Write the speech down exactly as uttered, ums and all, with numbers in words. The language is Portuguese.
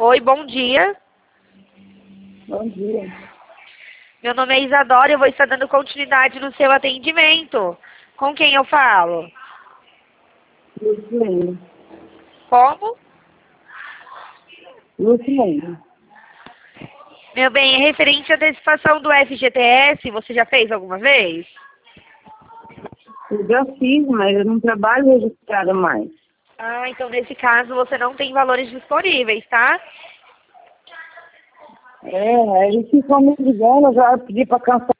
Oi, bom dia. Bom dia. Meu nome é Isadora e eu vou estar dando continuidade no seu atendimento. Com quem eu falo? Lucilene. Como? Lucilene. Meu bem, é referente à antecipação do F G T S, você já fez alguma vez? Eu já fiz, mas eu não trabalho registrada mais. Ah, então nesse caso você não tem valores disponíveis, tá? É, eles ficam me ligando, eu já pedi para cancelar.